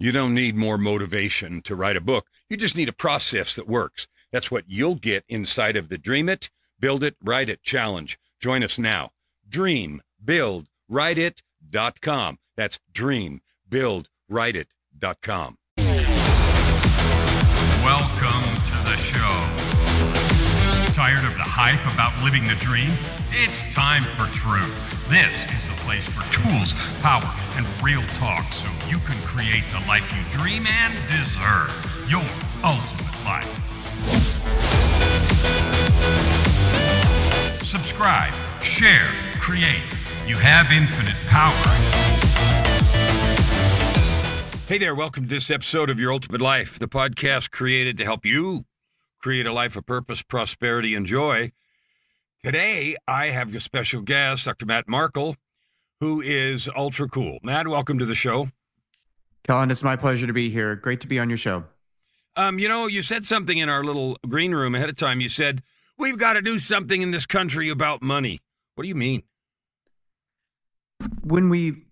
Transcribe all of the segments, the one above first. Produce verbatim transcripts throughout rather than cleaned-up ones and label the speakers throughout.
Speaker 1: You don't need more motivation to write a book. You just need a process that works. That's what you'll get inside of the Dream It, Build It, Write It Challenge. Join us now. dream build write it dot com. That's dream build write it dot com.
Speaker 2: Welcome to the show. Tired of the hype about living the dream? It's time for truth. This is the place for tools, power, and real talk so you can create the life you dream and deserve. Your ultimate life. Subscribe, share, create. You have infinite power.
Speaker 1: Hey there, welcome to this episode of Your Ultimate Life, the podcast created to help you create a life of purpose, prosperity, and joy. Today, I have a special guest, Doctor Matt Markle, who is ultra cool. Matt, welcome to the show.
Speaker 3: Colin, it's my pleasure to be here. Great to be on your show.
Speaker 1: Um, you know, you said something in our little green room ahead of time. You said, we've got to do something in this country about money. What do you mean?
Speaker 3: When we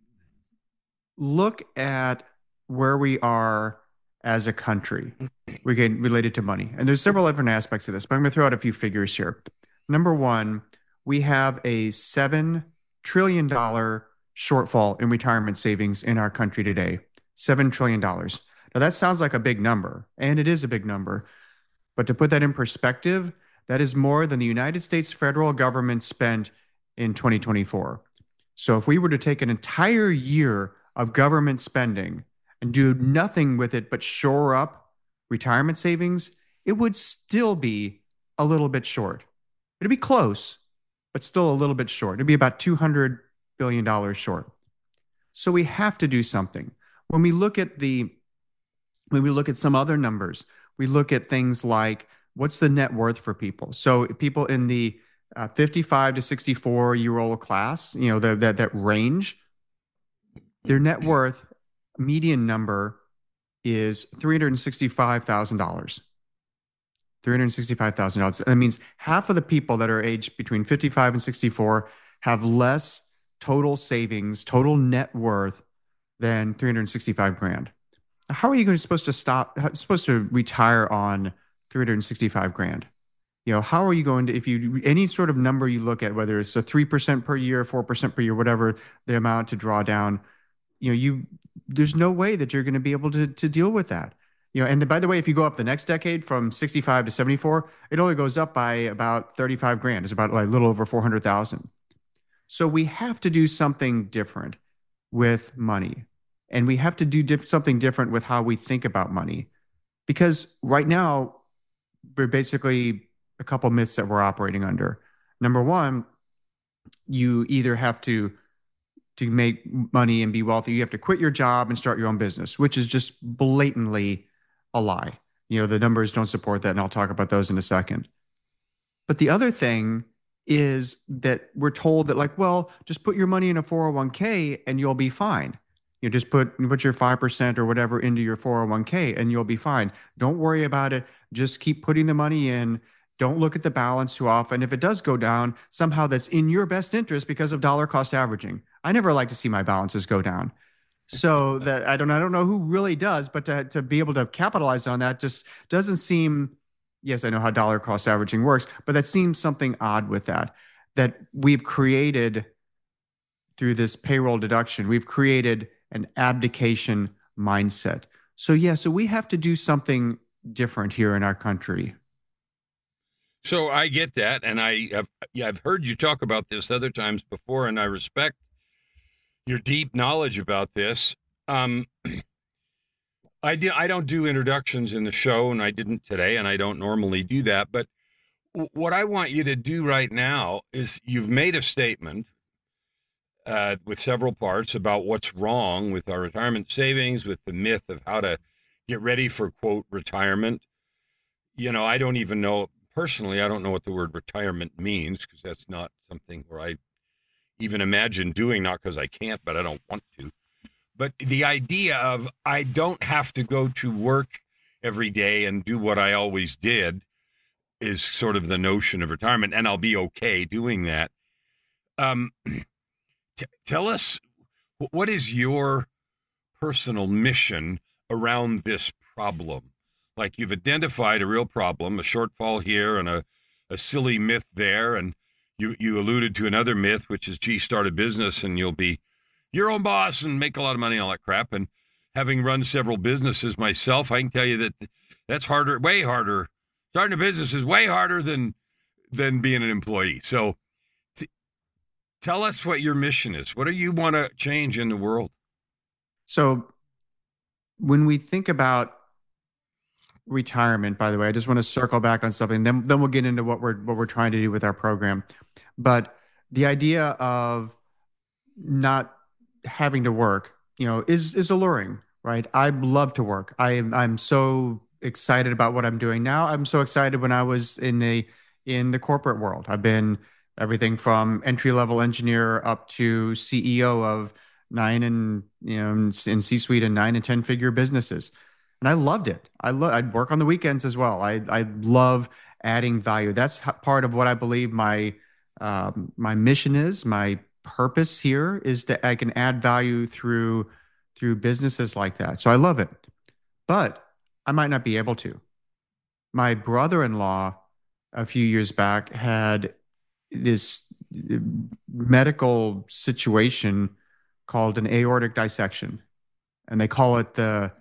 Speaker 3: look at where we are as a country, we get related to money. And there's several different aspects of this, but I'm going to throw out a few figures here. Number one, we have a seven trillion dollars shortfall in retirement savings in our country today. seven trillion dollars. Now, that sounds like a big number, and it is a big number. But to put that in perspective, that is more than the United States federal government spent in twenty twenty-four. So if we were to take an entire year of government spending and do nothing with it but shore up retirement savings, it would still be a little bit short. It'd be close, but still a little bit short. It'd be about two hundred billion dollars short. So we have to do something. When we look at the, when we look at some other numbers, we look at things like what's the net worth for people. So people in the uh, fifty-five to sixty-four year old class, you know, the, that that range, their net worth median number is three hundred sixty-five thousand dollars. three hundred sixty-five thousand dollars. That means half of the people that are aged between fifty-five and sixty-four have less total savings, total net worth than three hundred sixty-five grand. How are you going to supposed to stop, how, supposed to retire on three hundred sixty-five grand? You know, how are you going to, if you, any sort of number you look at, whether it's a three percent per year, four percent per year, whatever the amount to draw down, you know, you, there's no way that you're going to be able to, to deal with that. You know, and then, by the way, if you go up the next decade from sixty-five to seventy-four, it only goes up by about thirty-five grand. It's about like a little over four hundred thousand. So we have to do something different with money. And we have to do diff- something different with how we think about money. Because right now, we're basically a couple myths that we're operating under. Number one, you either have to to make money and be wealthy, you have to quit your job and start your own business, which is just blatantly a lie. You know, the numbers don't support that, and I'll talk about those in a second. But the other thing is that we're told that, like, well, just put your money in a four oh one k and you'll be fine. You just put put your five percent or whatever into your four oh one k and you'll be fine. Don't worry about it. Just keep putting the money in. Don't look at the balance too often. If it does go down, somehow that's in your best interest because of dollar cost averaging. I never like to see my balances go down. So that I don't I don't know who really does, but to, to be able to capitalize on that just doesn't seem, yes, I know how dollar cost averaging works, but that seems something odd with that, that we've created through this payroll deduction, we've created an abdication mindset. So yeah, so we have to do something different here in our country.
Speaker 1: So I get that, and I have yeah, I've heard you talk about this other times before, and I respect your deep knowledge about this. Um, I do, I don't do introductions in the show, and I didn't today, and I don't normally do that. But w- what I want you to do right now is you've made a statement uh, with several parts about what's wrong with our retirement savings, with the myth of how to get ready for, quote, retirement. You know, I don't even know. Personally, I don't know what the word retirement means, because that's not something where I even imagine doing, not because I can't, but I don't want to. But the idea of I don't have to go to work every day and do what I always did is sort of the notion of retirement, and I'll be okay doing that. Um, t- tell us, what is your personal mission around this problem? Like you've identified a real problem, a shortfall here and a, a silly myth there. And you, you alluded to another myth, which is, gee, start a business and you'll be your own boss and make a lot of money and all that crap. And having run several businesses myself, I can tell you that that's harder, way harder. Starting a business is way harder than than being an employee. So t- tell us what your mission is. What do you want to change in the world?
Speaker 3: So when we think about retirement, by the way, I just want to circle back on something. Then, then we'll get into what we're what we're trying to do with our program. But the idea of not having to work, you know, is is alluring, right? I love to work. I am I'm so excited about what I'm doing now. I'm so excited when I was in the in the corporate world. I've been everything from entry level engineer up to C E O of nine and you know in C-suite and nine and ten figure businesses. And I loved it. I love. I'd work on the weekends as well. I I love adding value. That's part of what I believe my um, my mission is. My purpose here is that I can add value through through businesses like that. So I love it. But I might not be able to. My brother-in-law a few years back had this medical situation called an aortic dissection, and they call it the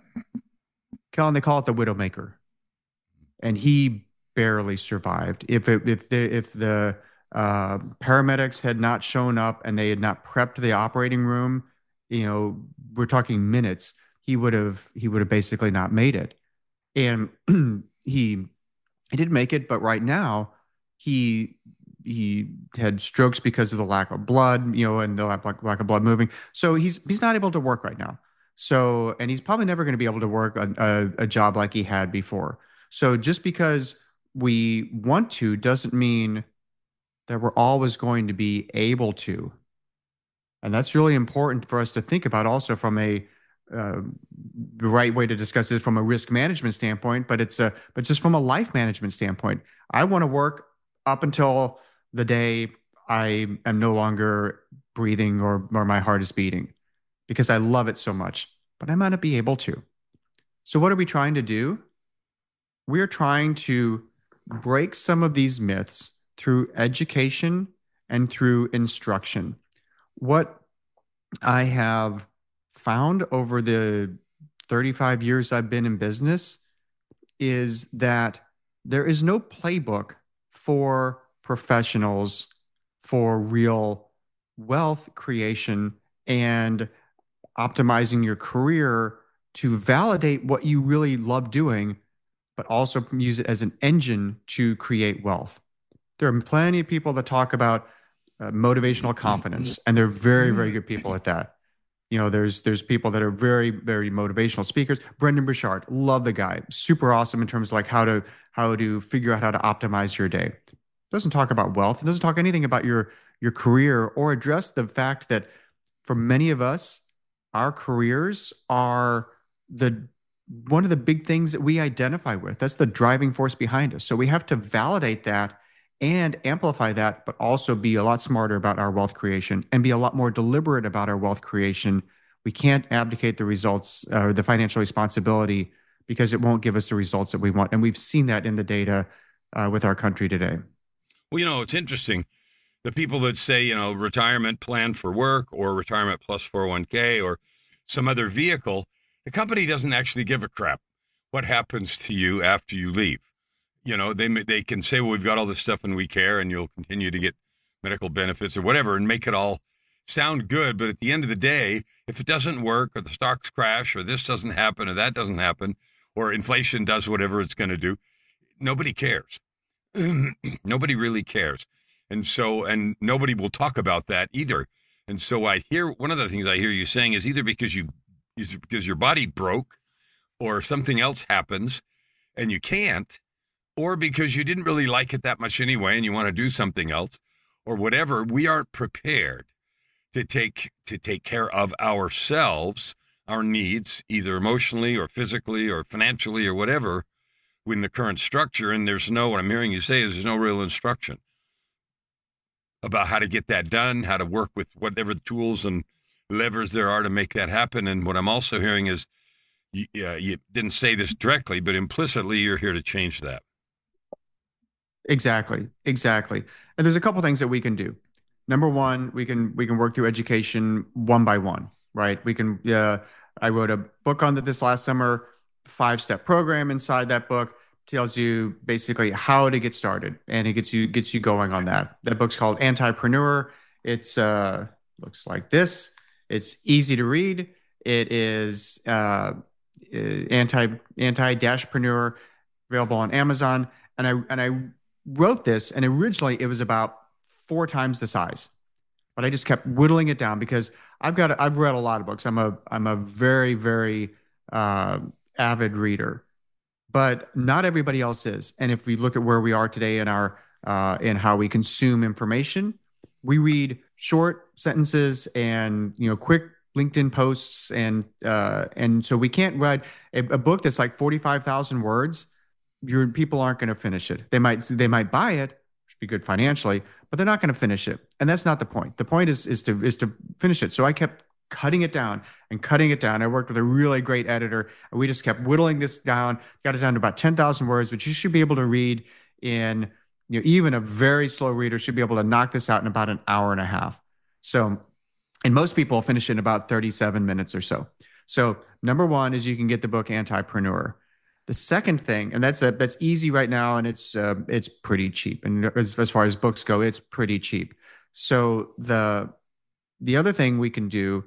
Speaker 3: They call it the Widowmaker, and he barely survived. If it, if the if the uh, paramedics had not shown up and they had not prepped the operating room, you know, we're talking minutes. He would have he would have basically not made it, and he he did make it. But right now, he he had strokes because of the lack of blood, you know, and the lack, lack of blood moving. So he's he's not able to work right now. So, and he's probably never going to be able to work a, a, a job like he had before. So just because we want to doesn't mean that we're always going to be able to. And that's really important for us to think about also from a uh, the right way to discuss it from a risk management standpoint, but it's a, but just from a life management standpoint. I want to work up until the day I am no longer breathing or, or my heart is beating, because I love it so much, but I might not be able to. So what are we trying to do? We're trying to break some of these myths through education and through instruction. What I have found over the thirty-five years I've been in business is that there is no playbook for professionals for real wealth creation and optimizing your career to validate what you really love doing, but also use it as an engine to create wealth. There are plenty of people that talk about uh, motivational confidence, and they're very, very good people at that. You know, there's there's people that are very, very motivational speakers. Brendan Burchard, love the guy, super awesome in terms of like how to how to figure out how to optimize your day. Doesn't talk about wealth. It doesn't talk anything about your your career or address the fact that for many of us, our careers are the one of the big things that we identify with. That's the driving force behind us. So we have to validate that and amplify that, but also be a lot smarter about our wealth creation and be a lot more deliberate about our wealth creation. We can't abdicate the results or uh, the financial responsibility because it won't give us the results that we want. And we've seen that in the data uh, with our country today.
Speaker 1: Well, you know, it's interesting. The people that say, you know, retirement plan for work or retirement plus four oh one k or some other vehicle, the company doesn't actually give a crap what happens to you after you leave. You know, they they can say, well, we've got all this stuff and we care and you'll continue to get medical benefits or whatever and make it all sound good. But at the end of the day, if it doesn't work or the stocks crash or this doesn't happen or that doesn't happen or inflation does whatever it's going to do, nobody cares. Nobody really cares. And so, and nobody will talk about that either. And so I hear, one of the things I hear you saying is either because you, is because your body broke or something else happens and you can't, or because you didn't really like it that much anyway and you want to do something else or whatever. We aren't prepared to take, to take care of ourselves, our needs, either emotionally or physically or financially or whatever, in the current structure. And there's no, what I'm hearing you say is there's no real instruction about how to get that done, how to work with whatever tools and levers there are to make that happen. And what I'm also hearing is you, uh, you didn't say this directly, but implicitly you're here to change that.
Speaker 3: Exactly, exactly. And there's a couple things that we can do. Number one, we can we can work through education one by one, right? We can. Uh, I wrote a book on that this last summer. Five step program inside that book tells you basically how to get started, and it gets you gets you going on that. That book's called Antipreneur. It's uh looks like this. It's easy to read. It is uh, anti anti dashpreneur, available on Amazon. And I and I wrote this, and originally it was about four times the size, but I just kept whittling it down because I've got I've read a lot of books. I'm a I'm a very very uh, avid reader, but not everybody else is. And if we look at where we are today in our uh, in how we consume information, we read short sentences and you know quick LinkedIn posts, and uh, and so we can't read a, a book that's like forty-five thousand words. Your people aren't going to finish it. They might they might buy it, which would be good financially, but they're not going to finish it. And that's not the point. The point is is to is to finish it. So I kept cutting it down and cutting it down. I worked with a really great editor, and we just kept whittling this down, got it down to about ten thousand words, which you should be able to read in, you know, even a very slow reader should be able to knock this out in about an hour and a half. So, and most people finish in about thirty-seven minutes or so. So number one is you can get the book Antipreneur. The second thing, and that's a, that's easy right now, and it's uh, it's pretty cheap. And as, as far as books go, it's pretty cheap. So the the other thing we can do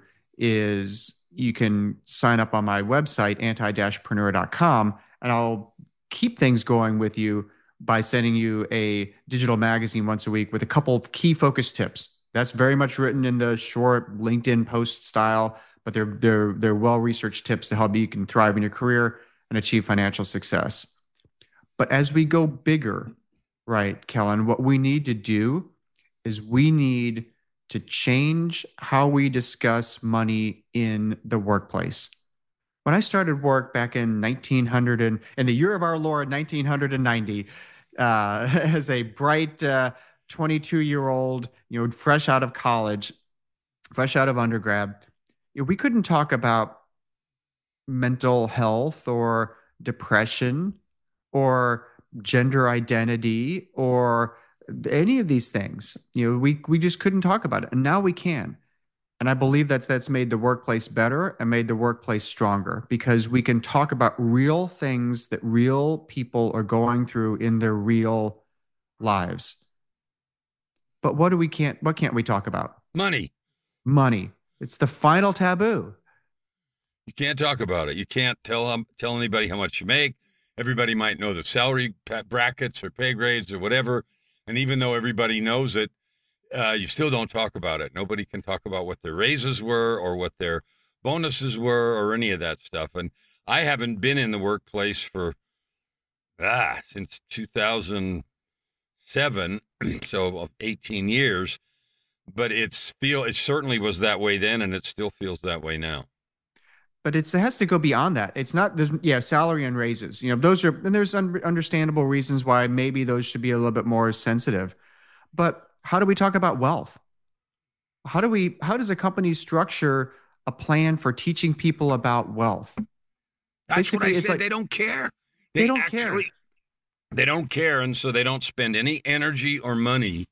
Speaker 3: is you can sign up on my website, anti preneur dot com, and I'll keep things going with you by sending you a digital magazine once a week with a couple of key focus tips. That's very much written in the short LinkedIn post style, but they're they're they're well-researched tips to help you can thrive in your career and achieve financial success. But as we go bigger, right, Kellen, what we need to do is we need to change how we discuss money in the workplace. When I started work back in nineteen hundred and in the year of our Lord, nineteen ninety, uh, as a bright uh, twenty-two-year-old, you know, fresh out of college, fresh out of undergrad, you know, we couldn't talk about mental health or depression or gender identity or any of these things. You know, we we just couldn't talk about it, and now we can. And I believe that that's made the workplace better and made the workplace stronger because we can talk about real things that real people are going through in their real lives. But what do we can't what can't we talk about?
Speaker 1: Money.
Speaker 3: Money. It's the final taboo.
Speaker 1: You can't talk about it. You can't tell them, tell anybody how much you make. Everybody might know the salary brackets or pay grades or whatever. And even though everybody knows it, uh, you still don't talk about it. Nobody can talk about what their raises were or what their bonuses were or any of that stuff. And I haven't been in the workplace for, ah, since two thousand seven, so eighteen years. But it's feel it certainly was that way then, and it still feels that way now.
Speaker 3: But it's, it has to go beyond that. It's not, there's, yeah, salary and raises. You know, those are, and there's un- understandable reasons why maybe those should be a little bit more sensitive. But how do we talk about wealth? How do we, how does a company structure a plan for teaching people about wealth?
Speaker 1: That's
Speaker 3: Basically,
Speaker 1: what I
Speaker 3: it's
Speaker 1: said.
Speaker 3: like,
Speaker 1: they don't care.
Speaker 3: They, they don't
Speaker 1: actually,
Speaker 3: care.
Speaker 1: They don't care. And so they don't spend any energy or money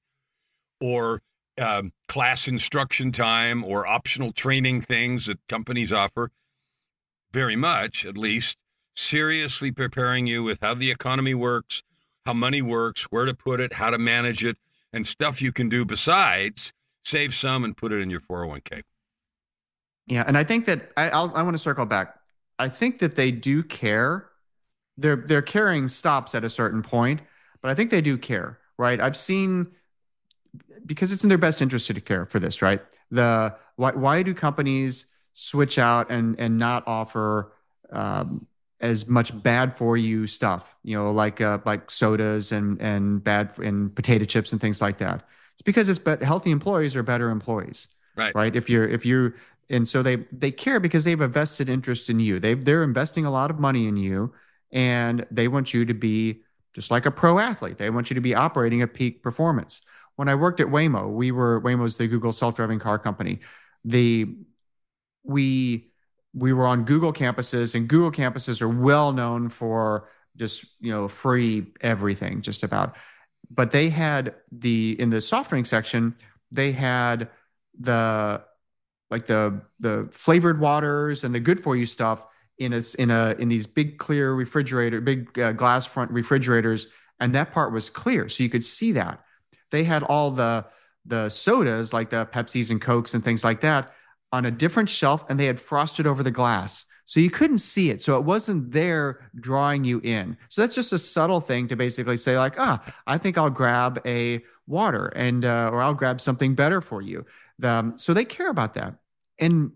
Speaker 1: or um, class instruction time or optional training things that companies offer. Very much, at least, seriously preparing you with how the economy works, how money works, where to put it, how to manage it, and stuff you can do besides save some and put it in your four oh one k.
Speaker 3: Yeah, and I think that I I'll, I want to circle back. I think that they do care. Their their caring stops at a certain point, but I think they do care, right? I've seen, because it's in their best interest to care for this, right? The why why do companies switch out and and not offer um, as much bad for you stuff, you know, like uh, like sodas and and bad and potato chips and things like that? It's because it's but healthy employees are better employees,
Speaker 1: right?
Speaker 3: Right. If you're if you and so they they care because they have a vested interest in you. They they're investing a lot of money in you, and they want you to be just like a pro athlete. They want you to be operating at peak performance. When I worked at Waymo, we were Waymo's the Google self-driving car company. The we we were on Google campuses, and Google campuses are well known for just, you know, free everything, just about. But they had the, in the soft drink section, they had the, like the, the flavored waters and the good for you stuff in a, in a, in these big clear refrigerator, big uh, glass front refrigerators. And that part was clear. So you could see that. They had all the, the sodas, like the Pepsis and Cokes and things like that, on a different shelf, and they had frosted over the glass. So you couldn't see it. So it wasn't there drawing you in. So that's just a subtle thing to basically say, like, ah, I think I'll grab a water, and uh, or I'll grab something better for you. The, so they care about that. And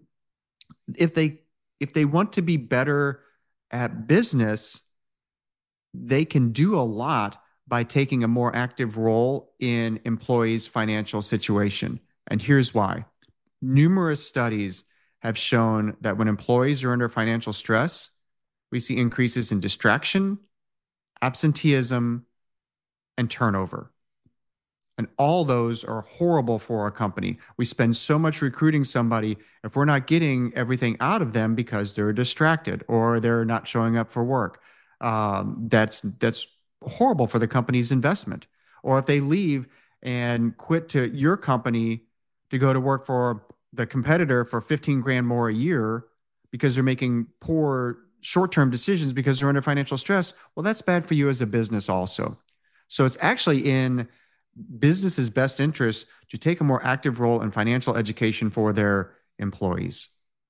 Speaker 3: if they if they want to be better at business, they can do a lot by taking a more active role in employees' financial situation. And here's why. Numerous studies have shown that when employees are under financial stress, we see increases in distraction, absenteeism, and turnover. And all those are horrible for a company. We spend so much recruiting somebody if we're not getting everything out of them because they're distracted or they're not showing up for work. Um, that's that's horrible for the company's investment. Or if they leave and quit to your company to go to work for the competitor for fifteen grand more a year because they're making poor short-term decisions because they're under financial stress, well, that's bad for you as a business also. So it's actually in business's best interest to take a more active role in financial education for their employees.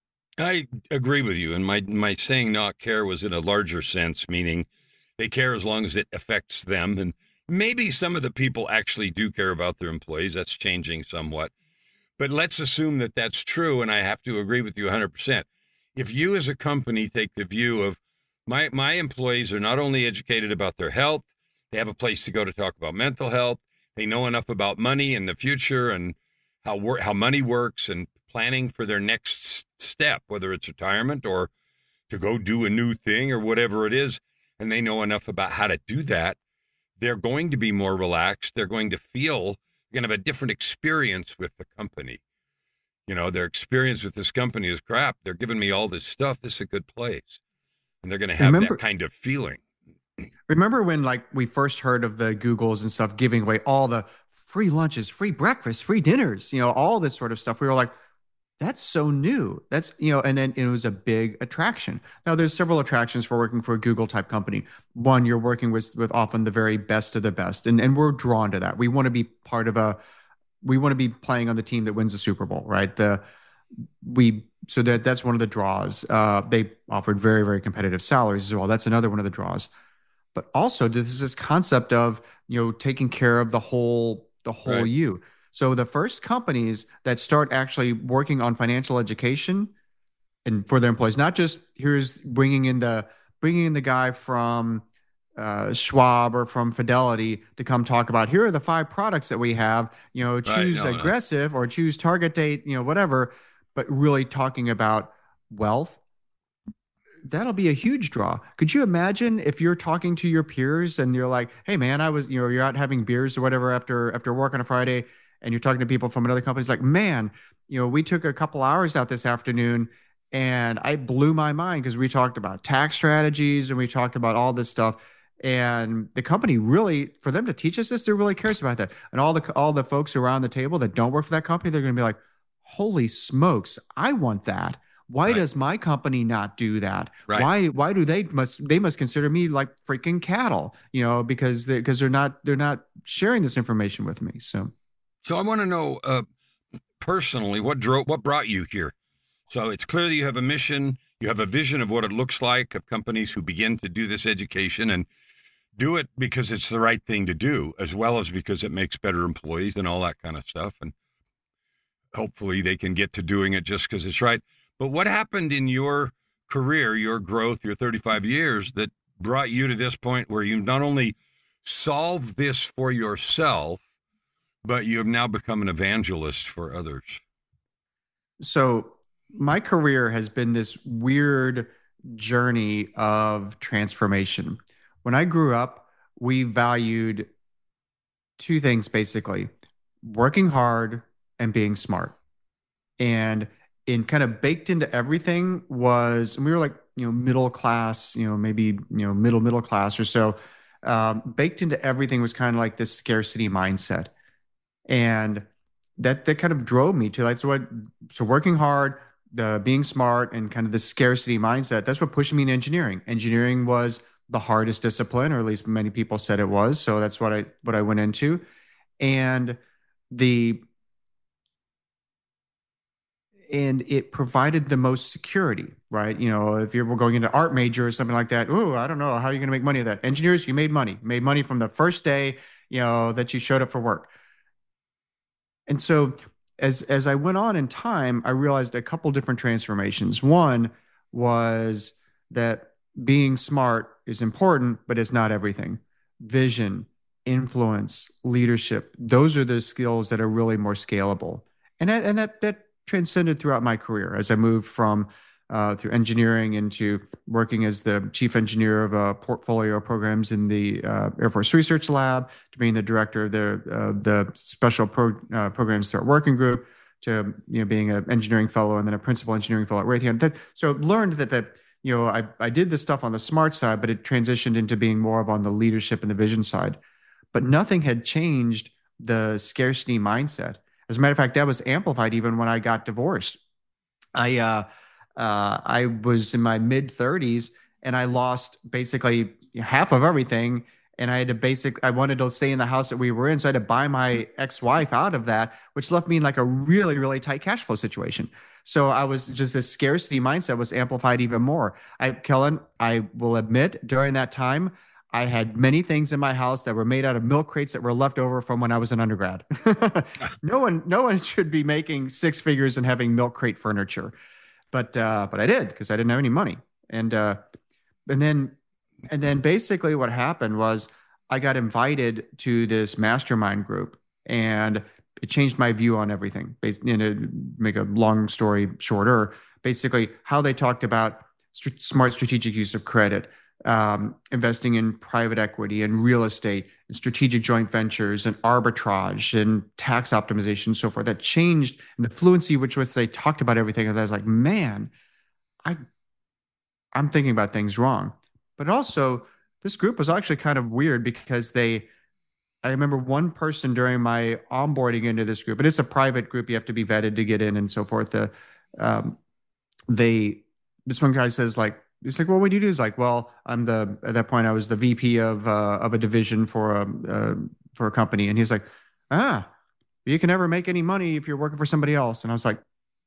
Speaker 1: I agree with you. And my, my saying not care was in a larger sense, meaning they care as long as it affects them. And maybe some of the people actually do care about their employees. That's changing somewhat. But let's assume that that's true, and I have to agree with you one hundred percent. If you as a company take the view of my my employees are not only educated about their health, they have a place to go to talk about mental health, they know enough about money and the future and how wor- how money works and planning for their next step, whether it's retirement or to go do a new thing or whatever it is, and they know enough about how to do that, they're going to be more relaxed. They're going to feel going to have a different experience with the company. You know, their experience with this company is crap. They're giving me all this stuff. This is a good place. And they're going to have remember, that kind of feeling.
Speaker 3: Remember when, like, we first heard of the Googles and stuff giving away all the free lunches, free breakfast, free dinners, you know, all this sort of stuff. We were like, that's so new. That's, you know, and then it was a big attraction. Now there's several attractions for working for a Google type company. One, you're working with, with often the very best of the best. And, and we're drawn to that. We want to be part of a, we want to be playing on the team that wins the Super Bowl, right? The, we, so that that's one of the draws. Uh, they offered very, very competitive salaries as well. That's another one of the draws. But also this is this concept of, you know, taking care of the whole, the whole right. you. So the first companies that start actually working on financial education and for their employees, not just here's bringing in the bringing in the guy from uh, Schwab or from Fidelity to come talk about here are the five products that we have, you know, choose right, no, aggressive no. or choose target date, you know, whatever, but really talking about wealth. That'll be a huge draw. Could you imagine if you're talking to your peers and you're like, hey man, I was, you know, you're out having beers or whatever after after work on a Friday, and you're talking to people from another company, it's like, man, you know, we took a couple hours out this afternoon and I blew my mind because we talked about tax strategies and we talked about all this stuff. And the company really, for them to teach us this, they're really curious about that. And all the all the folks around the table that don't work for that company, they're going to be like, holy smokes, I want that. Why right. does my company not do that? Right. Why why do they must they must consider me like freaking cattle, you know, because they, because they're not they're not sharing this information with me. So
Speaker 1: So I want to know uh, personally what drove, what brought you here. So it's clear that you have a mission, you have a vision of what it looks like of companies who begin to do this education and do it because it's the right thing to do, as well as because it makes better employees and all that kind of stuff. And hopefully they can get to doing it just because it's right. But what happened in your career, your growth, your thirty-five years that brought you to this point where you not only solved this for yourself, but you have now become an evangelist for others?
Speaker 3: So my career has been this weird journey of transformation. When I grew up, we valued two things, basically, working hard and being smart. And in kind of baked into everything was, and we were like, you know, middle class, you know, maybe, you know, middle, middle class or so. Um, baked into everything was kind of like this scarcity mindset. And that, that kind of drove me to like, so what, so working hard, uh, being smart and kind of the scarcity mindset, that's what pushed me in engineering. Engineering was the hardest discipline, or at least many people said it was. So that's what I, what I went into. And the, and it provided the most security, right? You know, if you were going into art major or something like that, oh, I don't know, how are you going to make money of that? Engineers, you made money, you made money from the first day, you know, that you showed up for work. And so as as I went on in time, I realized a couple different transformations. One was that being smart is important, but it's not everything. Vision, influence, leadership, those are the skills that are really more scalable. And that, and that that transcended throughout my career as I moved from uh, through engineering into working as the chief engineer of a portfolio of programs in the uh, Air Force Research Lab, to being the director of the uh, the special pro, uh, programs threat working group, to you know being an engineering fellow and then a principal engineering fellow at Raytheon. That, so learned that that you know I I did this stuff on the smart side, but it transitioned into being more of on the leadership and the vision side. But nothing had changed the scarcity mindset. As a matter of fact, that was amplified even when I got divorced. I uh, uh, I was in my mid thirties and I lost basically half of everything. And I had to basic, I wanted to stay in the house that we were in. So I had to buy my ex-wife out of that, which left me in like a really, really tight cash flow situation. So I was just, this scarcity mindset was amplified even more. I, Kellen, I will admit during that time, I had many things in my house that were made out of milk crates that were left over from when I was an undergrad. no one, no one should be making six figures and having milk crate furniture, but uh, but I did because I didn't have any money. And uh, and then and then basically what happened was I got invited to this mastermind group, and it changed my view on everything. Basically, you know, make a long story shorter, basically how they talked about st- smart strategic use of credit. Um, investing in private equity and real estate and strategic joint ventures and arbitrage and tax optimization and so forth. That changed, and the fluency which was they talked about everything. And I was like, man, I, I'm thinking about things wrong. But also, this group was actually kind of weird because they, I remember one person during my onboarding into this group, and it's a private group, you have to be vetted to get in and so forth. The, um, they, this one guy says like, he's like, well, what do you do? He's like, well, I'm the, at that point I was the V P of, uh, of a division for a, uh, for a company. And he's like, ah, you can never make any money if you're working for somebody else. And I was like,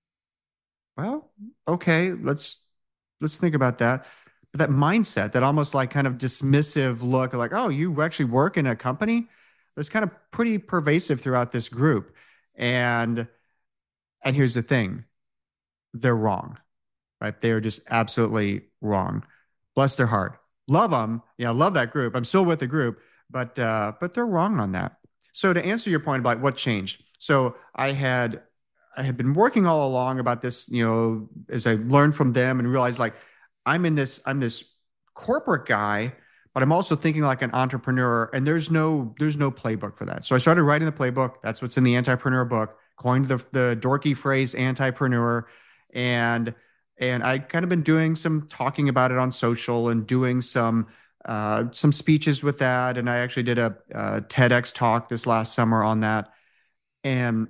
Speaker 3: well, okay, let's, let's think about that. But that mindset, that almost like kind of dismissive look like, oh, you actually work in a company, that's kind of pretty pervasive throughout this group. And, and here's the thing, they're wrong. Right? They are just absolutely wrong. Bless their heart. Love them. Yeah, love that group. I'm still with the group, but uh, but they're wrong on that. So to answer your point about what changed, so I had I had been working all along about this, you know, as I learned from them and realized like I'm in this, I'm this corporate guy, but I'm also thinking like an entrepreneur, and there's no there's no playbook for that. So I started writing the playbook. That's what's in the Antipreneur book. Coined the the dorky phrase Antipreneur, and And I kind of been doing some talking about it on social and doing some uh, some speeches with that. And I actually did a, a TEDx talk this last summer on that. And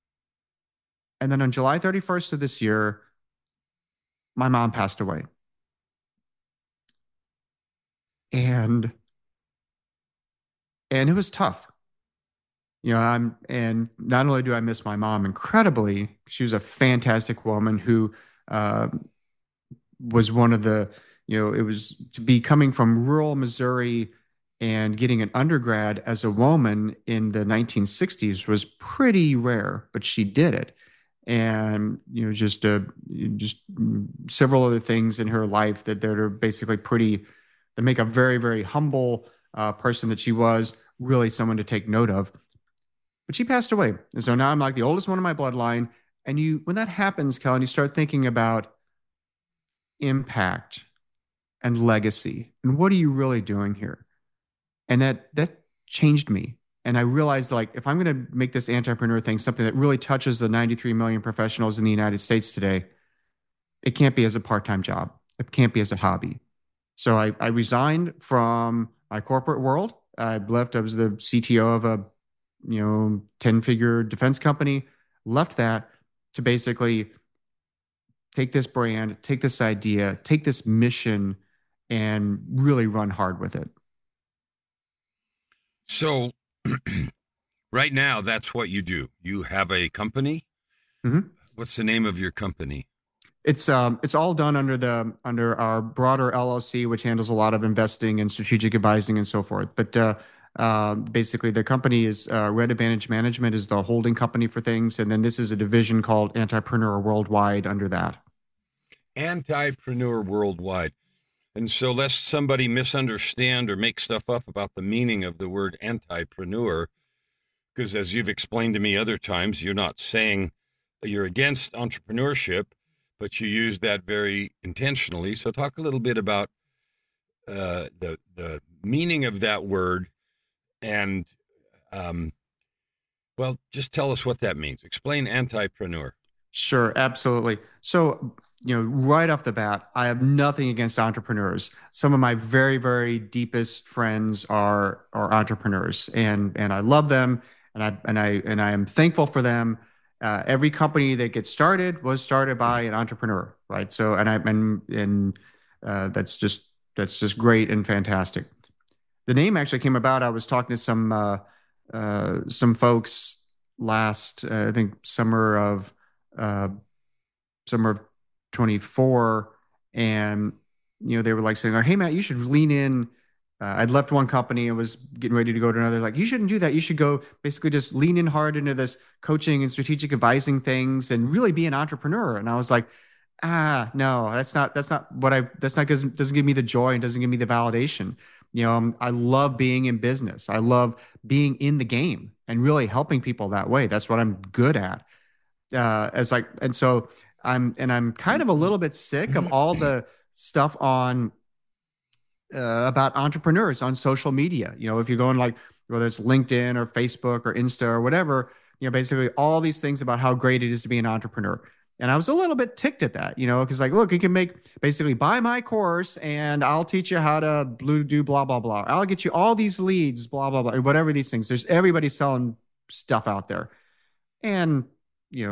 Speaker 3: and then on July thirty-first of this year, my mom passed away. And and it was tough. You know, I'm and not only do I miss my mom incredibly, she was a fantastic woman who Uh, was one of the, you know, it was to be coming from rural Missouri and getting an undergrad as a woman in the nineteen sixties was pretty rare, but she did it. And, you know, just, uh, just several other things in her life that that are basically pretty, that make a very, very humble uh, person that she was, really someone to take note of. But she passed away. And so now I'm like the oldest one in my bloodline. And you, when that happens, Kellen, you start thinking about impact and legacy, and what are you really doing here? And that that changed me. And I realized, like, if I'm going to make this entrepreneur thing something that really touches the ninety-three million professionals in the United States today, it can't be as a part-time job. It can't be as a hobby. So I, I resigned from my corporate world. I left. I was the C T O of a, you know, ten-figure defense company. Left that to basically take this brand, take this idea, take this mission, and really run hard with it.
Speaker 1: So right now, that's what you do. You have a company.
Speaker 3: Mm-hmm.
Speaker 1: What's the name of your company?
Speaker 3: It's um it's all done under the under our broader L L C, which handles a lot of investing and strategic advising and so forth. But uh, uh, basically, the company is uh, Red Advantage Management is the holding company for things, and then this is a division called Antipreneur Worldwide under that.
Speaker 1: Antipreneur Worldwide. And so, lest somebody misunderstand or make stuff up about the meaning of the word antipreneur, because as you've explained to me other times, you're not saying you're against entrepreneurship, but you use that very intentionally. So talk a little bit about uh, the the meaning of that word, and um, well, just tell us what that means. Explain antipreneur.
Speaker 3: Sure, absolutely. So, you know, right off the bat, I have nothing against entrepreneurs. Some of my very, very deepest friends are are entrepreneurs, and and I love them, and I and I and I am thankful for them. Uh, every company that gets started was started by an entrepreneur, right? So, and I and and uh, that's just that's just great and fantastic. The name actually came about. I was talking to some uh, uh, some folks last, uh, I think, summer of uh, summer of twenty-four, and you know they were like saying, "Hey, Matt, you should lean in." Uh, I'd left one company and was getting ready to go to another. Like, you shouldn't do that. You should go basically just lean in hard into this coaching and strategic advising things and really be an entrepreneur. And I was like, ah, no, that's not, that's not what I, that's not, doesn't, doesn't give me the joy and doesn't give me the validation. You know, um, I love being in business. I love being in the game and really helping people that way. That's what I'm good at. Uh, as like, and so I'm, and I'm kind of a little bit sick of all the stuff on, Uh, about entrepreneurs on social media. You know, if you're going like, whether it's LinkedIn or Facebook or Insta or whatever, you know, basically all these things about how great it is to be an entrepreneur. And I was a little bit ticked at that, you know, because like, look, you can make basically buy my course and I'll teach you how to blue do blah, blah, blah. I'll get you all these leads, blah, blah, blah, whatever these things. There's everybody selling stuff out there. And, you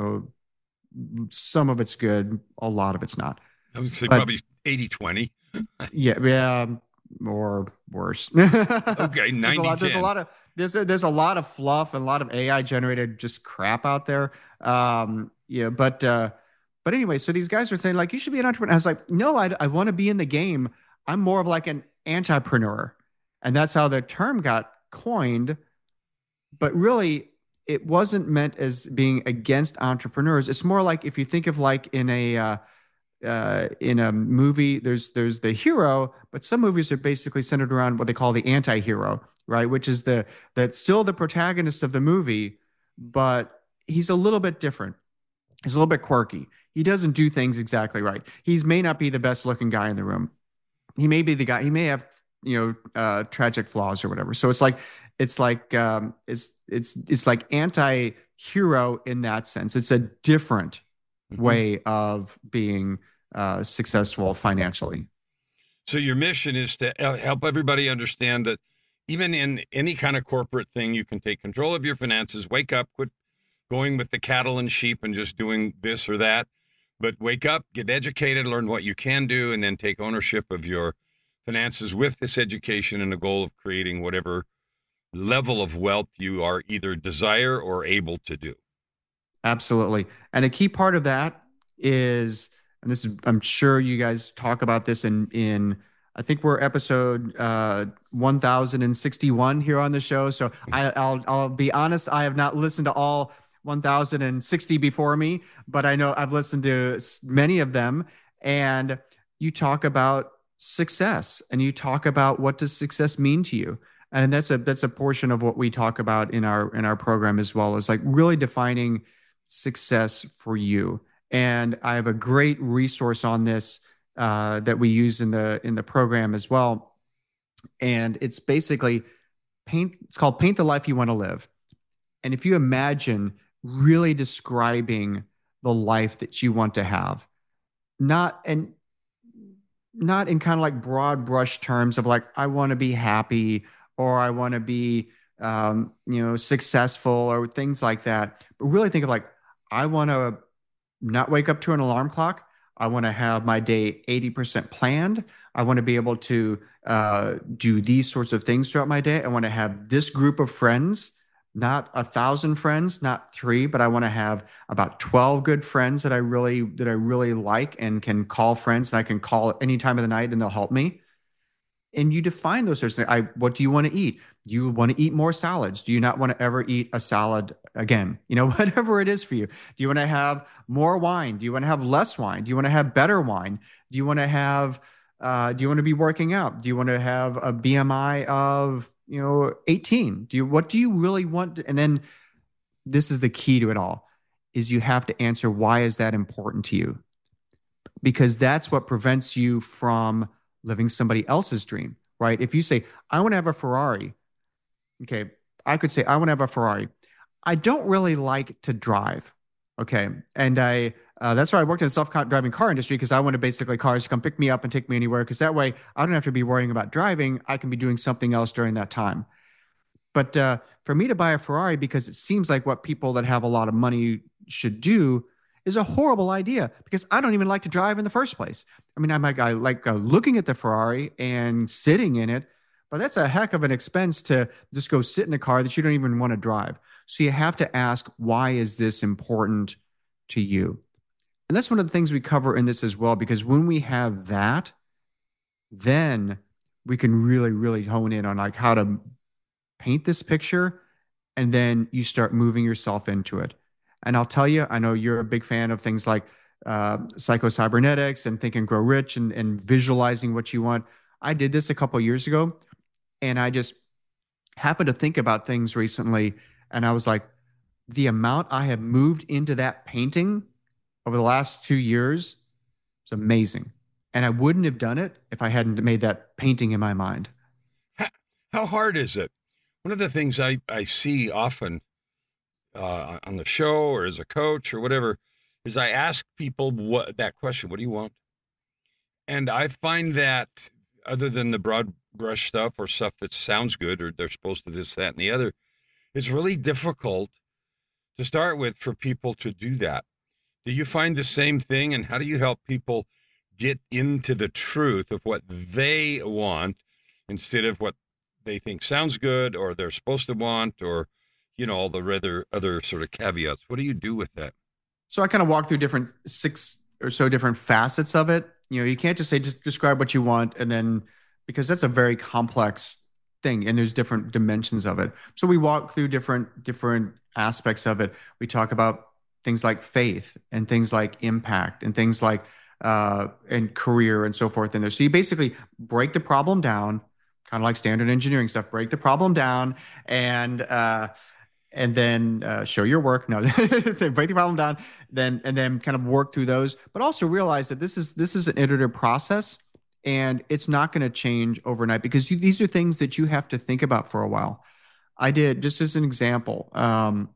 Speaker 3: know, some of it's good. A lot of it's not.
Speaker 1: I would say
Speaker 3: but,
Speaker 1: probably eighty twenty.
Speaker 3: yeah. Yeah. Or worse.
Speaker 1: Okay, ninety
Speaker 3: there's a lot, there's a lot of there's a, there's a lot of fluff and a lot of A I generated just crap out there. Um, yeah, but uh, but anyway, so these guys are saying like you should be an entrepreneur. I was like, no, I I want to be in the game. I'm more of like an antipreneur, and that's how the term got coined. But really, it wasn't meant as being against entrepreneurs. It's more like if you think of like in a uh, Uh, in a movie, there's there's the hero, but some movies are basically centered around what they call the anti-hero, right? Which is the that's still the protagonist of the movie, but he's a little bit different. He's a little bit quirky. He doesn't do things exactly right. He may not be the best looking guy in the room. He may be the guy. He may have you know uh, tragic flaws or whatever. So it's like it's like um, it's it's it's like anti-hero in that sense. It's a different mm-hmm. way of being Uh, successful financially.
Speaker 1: So your mission is to help everybody understand that even in any kind of corporate thing, you can take control of your finances, wake up, quit going with the cattle and sheep and just doing this or that, but wake up, get educated, learn what you can do, and then take ownership of your finances with this education and the goal of creating whatever level of wealth you are either desire or able to do.
Speaker 3: Absolutely. And a key part of that is, and this is, I'm sure you guys talk about this in, in I think we're episode uh, one thousand sixty-one here on the show. So I, I'll, I'll be honest, I have not listened to all one thousand sixty before me, but I know I've listened to many of them. And you talk about success and you talk about what does success mean to you. And that's a, that's a portion of what we talk about in our, in our program as well, is like really defining success for you. And I have a great resource on this uh, that we use in the in the program as well. And it's basically paint, it's called Paint the Life You Want to Live. And if you imagine really describing the life that you want to have, not and not in kind of like broad brush terms of like, I want to be happy or I want to be, um, you know, successful or things like that. But really think of like, I want to not wake up to an alarm clock. I want to have my day eighty percent planned. I want to be able to uh, do these sorts of things throughout my day. I want to have this group of friends, not a thousand friends, not three, but I want to have about twelve good friends that I really, that I really like and can call friends, and I can call any time of the night and they'll help me. And you define those sorts of things. I, what do you want to eat? Do you want to eat more salads? Do you not want to ever eat a salad again? You know, whatever it is for you. Do you want to have more wine? Do you want to have less wine? Do you want to have better wine? Do you want to have, uh, do you want to be working out? Do you want to have a B M I of, you know, eighteen? Do you, what do you really want? To, and then this is the key to it all, is you have to answer, why is that important to you? Because that's what prevents you from living somebody else's dream, right? If you say, I want to have a Ferrari, okay, I could say, I want to have a Ferrari. I don't really like to drive, okay? And I, uh, that's why I worked in the self-driving car industry, because I want to basically cars to come pick me up and take me anywhere, because that way I don't have to be worrying about driving. I can be doing something else during that time. But uh, for me to buy a Ferrari, because it seems like what people that have a lot of money should do, is a horrible idea, because I don't even like to drive in the first place. I mean, I might I like uh, looking at the Ferrari and sitting in it, but that's a heck of an expense to just go sit in a car that you don't even want to drive. So you have to ask, why is this important to you? And that's one of the things we cover in this as well, because when we have that, then we can really, really hone in on like how to paint this picture, and then you start moving yourself into it. And I'll tell you, I know you're a big fan of things like uh, psycho-cybernetics and Think and Grow Rich and, and visualizing what you want. I did this a couple of years ago, and I just happened to think about things recently. And I was like, the amount I have moved into that painting over the last two years is amazing. And I wouldn't have done it if I hadn't made that painting in my mind.
Speaker 1: How, how hard is it? One of the things I, I see often Uh, on the show or as a coach or whatever, is I ask people what that question, what do you want? And I find that, other than the broad brush stuff or stuff that sounds good, or they're supposed to this, that, and the other, it's really difficult to start with for people to do that. Do you find the same thing? And how do you help people get into the truth of what they want instead of what they think sounds good or they're supposed to want, or you know, all the other, other sort of caveats? What do you do with that?
Speaker 3: So I kind of walk through different six or so different facets of it. You know, you can't just say, just describe what you want. And then, because that's a very complex thing and there's different dimensions of it. So we walk through different, different aspects of it. We talk about things like faith and things like impact and things like, uh, and career and so forth in there. So you basically break the problem down, kind of like standard engineering stuff, break the problem down and, uh, and then uh, show your work. No, break the problem down, then and then kind of work through those. But also realize that this is this is an iterative process, and it's not going to change overnight, because you, these are things that you have to think about for a while. I did, just as an example, um,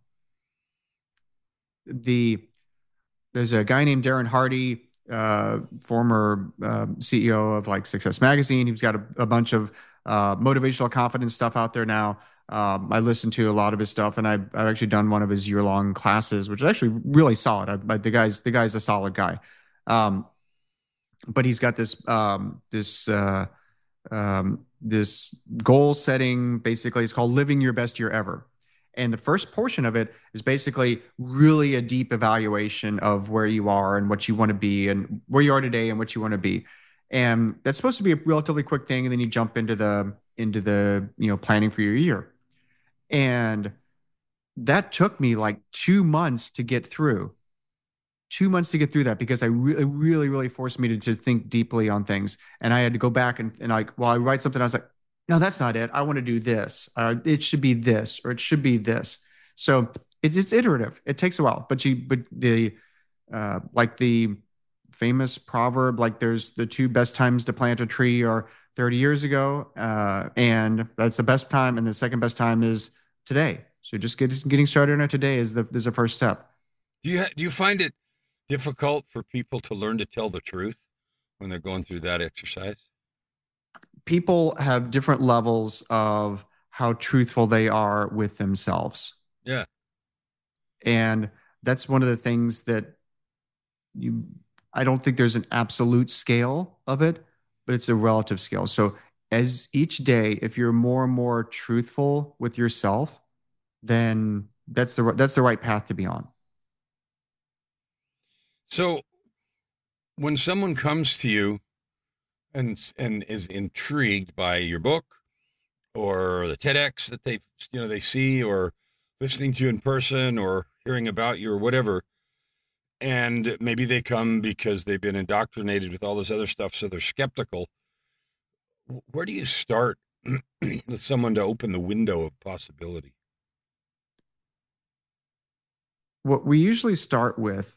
Speaker 3: the there's a guy named Darren Hardy, uh, former uh, C E O of like Success Magazine. He's got a, a bunch of uh, motivational confidence stuff out there now. Um, I listened to a lot of his stuff, and I've, I've actually done one of his year-long classes, which is actually really solid. I, I, the guy's the guy's a solid guy, um, but he's got this um, this uh, um, this goal setting. Basically, it's called Living Your Best Year Ever, and the first portion of it is basically really a deep evaluation of where you are and what you want to be, and where you are today and what you want to be, and that's supposed to be a relatively quick thing, and then you jump into the into the you know planning for your year. And that took me like two months to get through, two months to get through that, because I really, really, really forced me to, to think deeply on things. And I had to go back and, and like, while I write something, I was like, no, that's not it. I want to do this. Uh, it should be this, or it should be this. So it's, it's iterative. It takes a while, but you, but the, uh, like the famous proverb, like there's the two best times to plant a tree are thirty years ago. Uh, and that's the best time. And the second best time is today. So just get, getting started on it today is the, is the first step.
Speaker 1: Do you, ha- do you find it difficult for people to learn to tell the truth when they're going through that exercise?
Speaker 3: People have different levels of how truthful they are with themselves.
Speaker 1: Yeah.
Speaker 3: And that's one of the things that you, I don't think there's an absolute scale of it, but it's a relative scale. So as each day, if you're more and more truthful with yourself, then that's the, that's the right path to be on.
Speaker 1: So when someone comes to you and and is intrigued by your book or the TEDx that they you know they see, or listening to you in person or hearing about you or whatever, and maybe they come because they've been indoctrinated with all this other stuff, so they're skeptical, where do you start with someone to open the window of possibility?
Speaker 3: What we usually start with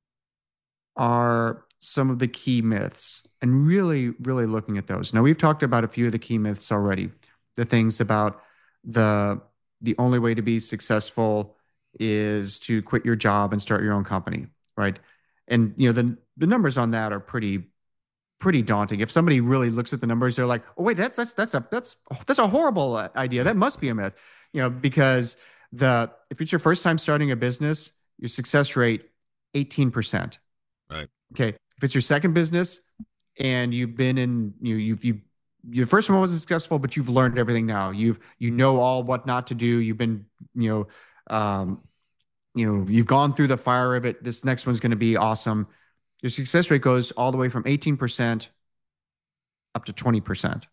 Speaker 3: are some of the key myths and really, really looking at those. Now, we've talked about a few of the key myths already. The things about the the only way to be successful is to quit your job and start your own company, right? And you know the the numbers on that are pretty pretty daunting. If somebody really looks at the numbers, they're like, "Oh wait, that's that's that's a that's that's a horrible idea. That must be a myth," you know, because the if it's your first time starting a business, your success rate eighteen percent.
Speaker 1: Right.
Speaker 3: Okay. If it's your second business and you've been in, you, you, you, your first one wasn't successful, but you've learned everything now. You've, you know, all what not to do. You've been, you know, um, you know, you've gone through the fire of it. This next one's going to be awesome. Your success rate goes all the way from eighteen percent up to twenty percent.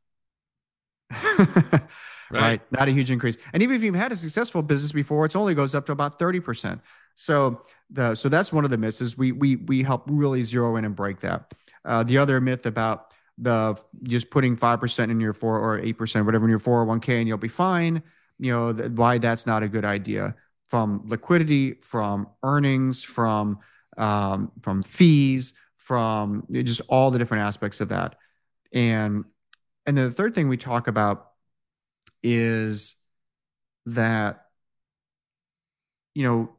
Speaker 3: right. right. Not a huge increase. And even if you've had a successful business before, it only goes up to about thirty percent. So the so that's one of the myths is we we we help really zero in and break that. Uh, the other myth about the just putting five percent in your four or eight percent, whatever in your four oh one k and you'll be fine. You know, th- why that's not a good idea, from liquidity, from earnings, from um, from fees, from just all the different aspects of that. And and then the third thing we talk about is that, you know,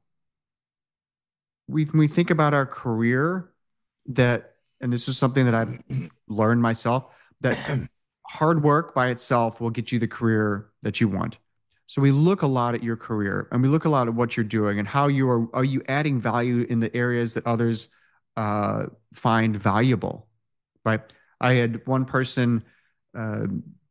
Speaker 3: we we think about our career, that, and this is something that I've learned myself, that hard work by itself will get you the career that you want. So we look a lot at your career and we look a lot at what you're doing and how you are, are you adding value in the areas that others uh, find valuable, right? I had one person uh,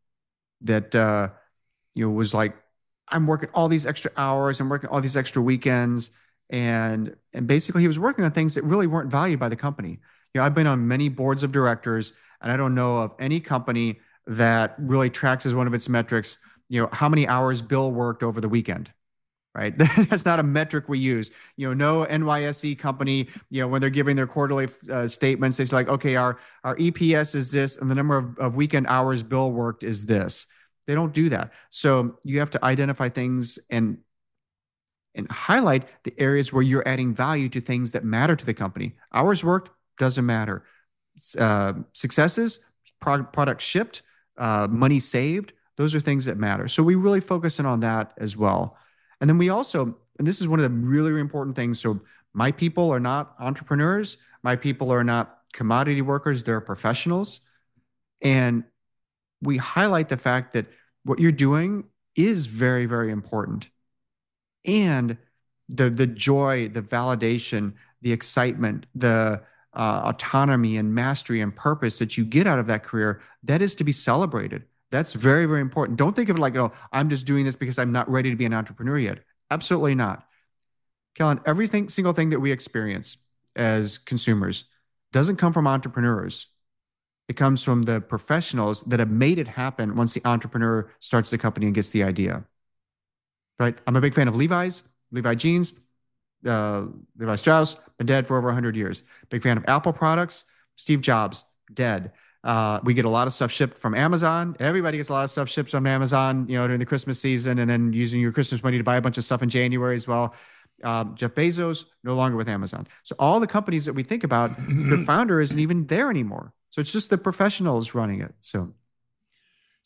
Speaker 3: that, uh, you know, was like, I'm working all these extra hours, I'm working all these extra weekends. And, and basically he was working on things that really weren't valued by the company. You know, I've been on many boards of directors, and I don't know of any company that really tracks as one of its metrics, you know, how many hours Bill worked over the weekend, right? That's not a metric we use. You know, no N Y S E company, you know, when they're giving their quarterly uh, statements, it's like, okay, our, our E P S is this, and the number of, of weekend hours Bill worked is this. They don't do that. So you have to identify things and and highlight the areas where you're adding value to things that matter to the company. Hours worked doesn't matter. Uh, successes, pro- product shipped, uh, money saved, those are things that matter. So we really focus in on that as well. And then we also, and this is one of the really, really important things. So my people are not entrepreneurs. My people are not commodity workers. They're professionals. And we highlight the fact that what you're doing is very, very important. And the the joy, the validation, the excitement, the uh, autonomy and mastery and purpose that you get out of that career, that is to be celebrated. That's very, very important. Don't think of it like, oh, I'm just doing this because I'm not ready to be an entrepreneur yet. Absolutely not. Kellen, everything, single thing that we experience as consumers doesn't come from entrepreneurs. It comes from the professionals that have made it happen once the entrepreneur starts the company and gets the idea. Right? I'm a big fan of Levi's, Levi jeans, uh, Levi Strauss, been dead for over one hundred years. Big fan of Apple products, Steve Jobs, dead. Uh, we get a lot of stuff shipped from Amazon. Everybody gets a lot of stuff shipped from Amazon, you know, during the Christmas season, and then using your Christmas money to buy a bunch of stuff in January as well. Um, Jeff Bezos, no longer with Amazon. So all the companies that we think about, the founder isn't even there anymore. So it's just the professionals running it. So,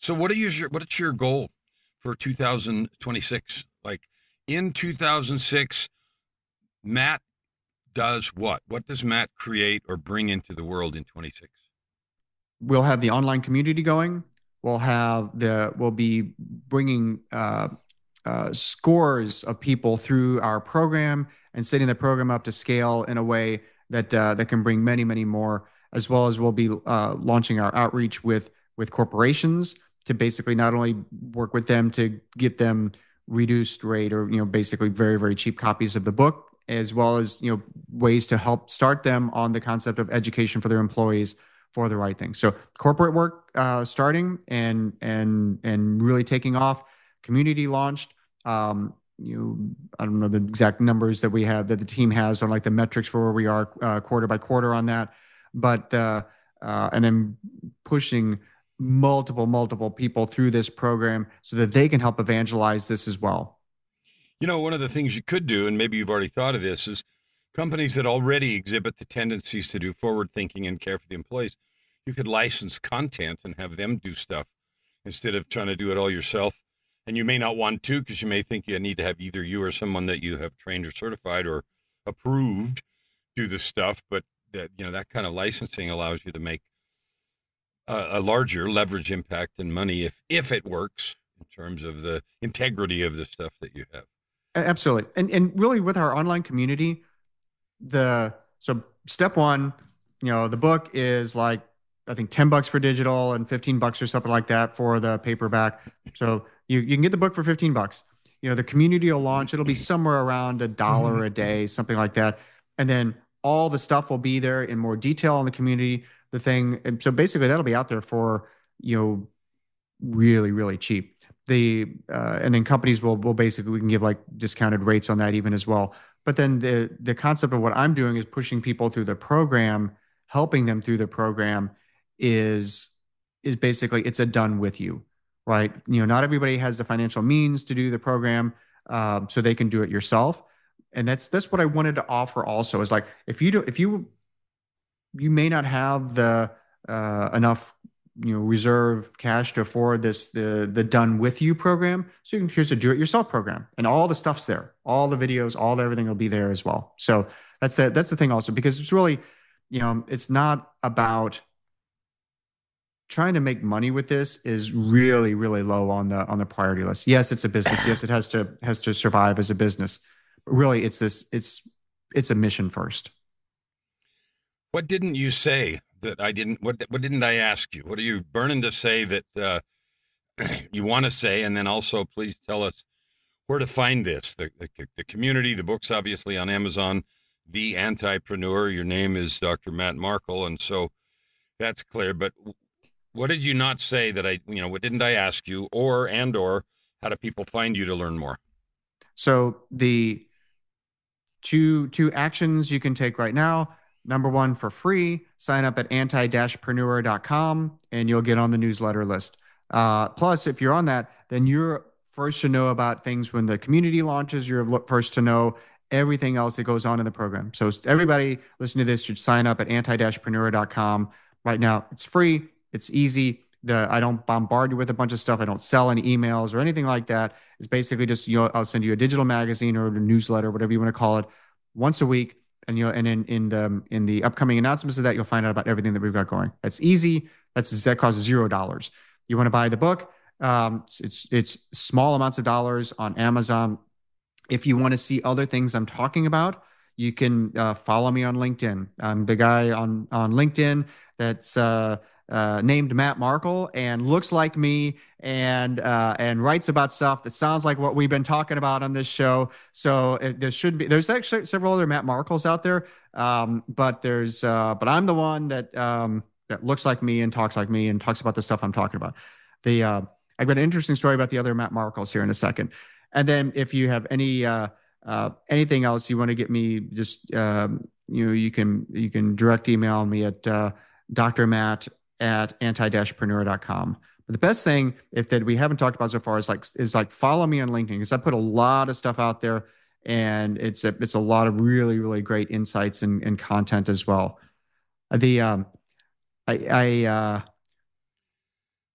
Speaker 1: So what are your what's your goal for two thousand twenty-six? Like in two thousand six, Matt does what? What does Matt create or bring into the world in twenty-six?
Speaker 3: We'll have the online community going. We'll have the we'll be bringing uh, uh, scores of people through our program and setting the program up to scale in a way that uh, that can bring many, many more. As well as we'll be uh, launching our outreach with with corporations to basically not only work with them to get them reduced rate or you know basically very very cheap copies of the book, as well as you know ways to help start them on the concept of education for their employees for the right thing. So corporate work uh, starting and and and really taking off. Community launched. Um, you know, I don't know the exact numbers that we have that the team has on like the metrics for where we are uh, quarter by quarter on that, but uh, uh, and then pushing multiple multiple people through this program so that they can help evangelize this as well.
Speaker 1: You know, one of the things you could do, and maybe you've already thought of this, is companies that already exhibit the tendencies to do forward thinking and care for the employees, you could license content and have them do stuff instead of trying to do it all yourself. And you may not want to because you may think you need to have either you or someone that you have trained or certified or approved do the stuff. But that, you know, that kind of licensing allows you to make a, a larger leverage impact and money if if it works in terms of the integrity of the stuff that you have.
Speaker 3: Absolutely. And and really with our online community, the so step one, you know, the book is like I think ten bucks for digital and fifteen bucks or something like that for the paperback. So you, you can get the book for fifteen bucks. You know, the community will launch. It'll be somewhere around a dollar a day, something like that. And then all the stuff will be there in more detail on the community, the thing. And so basically that'll be out there for, you know, really, really cheap. The, uh, and then companies will, will basically, we can give like discounted rates on that even as well. But then the, the concept of what I'm doing is pushing people through the program, helping them through the program is, is basically, it's a done with you, right? You know, not everybody has the financial means to do the program, um, so they can do it yourself. And that's, that's what I wanted to offer also is like, if you do, if you, you may not have the, uh, enough, you know, reserve cash to afford this, the, the done with you program. So you can, here's a do it yourself program and all the stuff's there, all the videos, all the, everything will be there as well. So that's the, that's the thing also, because it's really, you know, it's not about trying to make money with this is really, really low on the, on the priority list. Yes, it's a business. Yes, it has to, has to survive as a business, but really it's this, it's, it's a mission first.
Speaker 1: What didn't you say that I didn't, what, what didn't I ask you? What are you burning to say that uh, you want to say? And then also please tell us where to find this, the, the, the community, the book's obviously on Amazon, The Antipreneur. Your name is Doctor Matt Markle. And so that's clear, but what did you not say that I, you know, what didn't I ask you or, and, or how do people find you to learn more?
Speaker 3: So the two, two actions you can take right now. Number one, for free, sign up at anti dash preneur dot com and you'll get on the newsletter list. Uh, plus, if you're on that, then you're first to know about things when the community launches. You're first to know everything else that goes on in the program. So everybody listening to this should sign up at anti dash preneur dot com right now. It's free. It's easy. The, I don't bombard you with a bunch of stuff. I don't sell any emails or anything like that. It's basically just, you know, I'll send you a digital magazine or a newsletter, whatever you want to call it, once a week. And you and in in the in the upcoming announcements of that, you'll find out about everything that we've got going. That's easy. That's that costs zero dollars. You want to buy the book? Um, it's it's small amounts of dollars on Amazon. If you want to see other things I'm talking about, you can uh, follow me on LinkedIn. I'm the guy on on LinkedIn that's uh, uh, named Matt Markle and looks like me and uh, and writes about stuff that sounds like what we've been talking about on this show. So it, there should be there's actually several other Matt Markles out there, um, but there's uh, but I'm the one that um, that looks like me and talks like me and talks about the stuff I'm talking about. The uh, I've got an interesting story about the other Matt Markles here in a second, and then if you have any uh, uh, anything else you want to get me, just um, you know you can you can direct email me at uh, Doctor Matt at anti dash preneur dot com. But the best thing, if that we haven't talked about so far, is like is like follow me on LinkedIn, because I put a lot of stuff out there, and it's a it's a lot of really really great insights and, and content as well. The um, I I uh,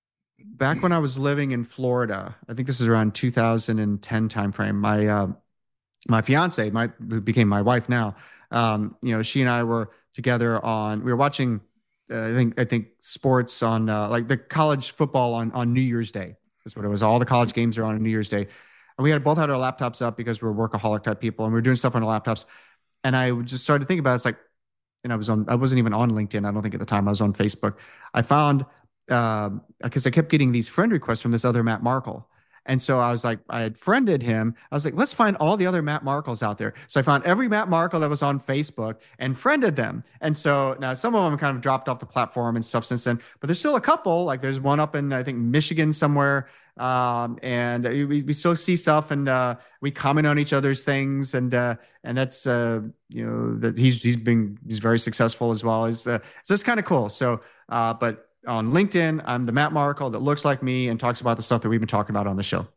Speaker 3: back when I was living in Florida, I think this was around two thousand ten timeframe. My uh, my fiance, my who became my wife now, um, you know, she and I were together on. We were watching, uh, I think I think sports on uh, like the college football on on New Year's Day. That's what it was. All the college games are on New Year's Day, and we had both had our laptops up because we're workaholic type people, and we were doing stuff on our laptops. And I just started to think about it. It's like, and I was on. I wasn't even on LinkedIn. I don't think at the time. I was on Facebook. I found. Because uh, I kept getting these friend requests from this other Matt Markle. And so I was like, I had friended him. I was like, let's find all the other Matt Markles out there. So I found every Matt Markle that was on Facebook and friended them. And so now some of them kind of dropped off the platform and stuff since then, but there's still a couple. Like there's one up in, I think, Michigan somewhere. Um, and we, we still see stuff and uh, we comment on each other's things. And uh, and that's, uh, you know, that he's he's been, he's very successful as well. As, uh, so it's kind of cool. So, uh, but on LinkedIn, I'm the Matt Markle that looks like me and talks about the stuff that we've been talking about on the show.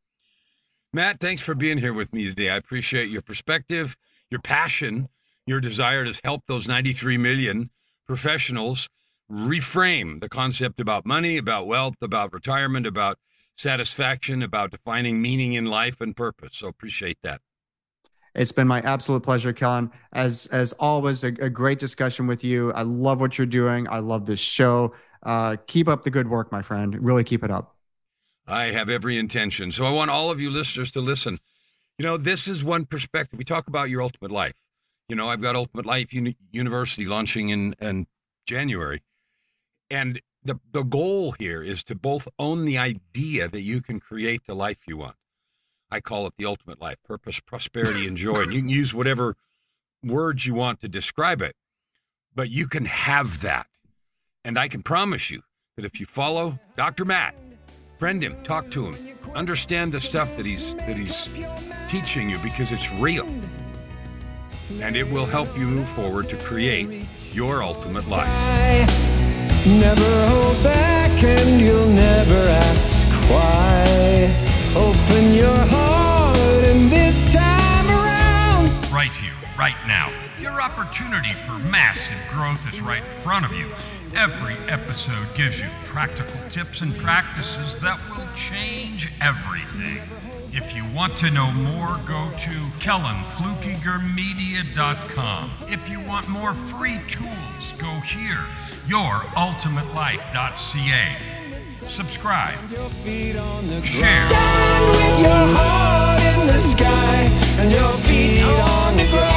Speaker 1: Matt, thanks for being here with me today. I appreciate your perspective, your passion, your desire to help those ninety-three million professionals reframe the concept about money, about wealth, about retirement, about satisfaction, about defining meaning in life and purpose. So appreciate that.
Speaker 3: It's been my absolute pleasure, Kellen. As as always, a, a great discussion with you. I love what you're doing. I love this show. Uh, keep up the good work, my friend. Really keep it up.
Speaker 1: I have every intention. So I want all of you listeners to listen. You know, this is one perspective. We talk about your ultimate life. You know, I've got Ultimate Life Uni- University launching in, in January. And the, the goal here is to both own the idea that you can create the life you want. I call it the ultimate life, purpose, prosperity, and joy. And you can use whatever words you want to describe it, but you can have that. And I can promise you that if you follow Doctor Matt, friend him, talk to him, understand the stuff that he's that he's teaching you because it's real. And it will help you move forward to create your ultimate life.
Speaker 4: Never hold back and you'll never ask why. Open your heart and this time around.
Speaker 2: Right here, right now. Your opportunity for massive growth is right in front of you. Every episode gives you practical tips and practices that will change everything. If you want to know more, go to Kellen Flukiger Media dot com. If you want more free tools, go here, your ultimate life dot c a. Subscribe. Share.
Speaker 4: Stand with your heart in the sky and your feet on the ground.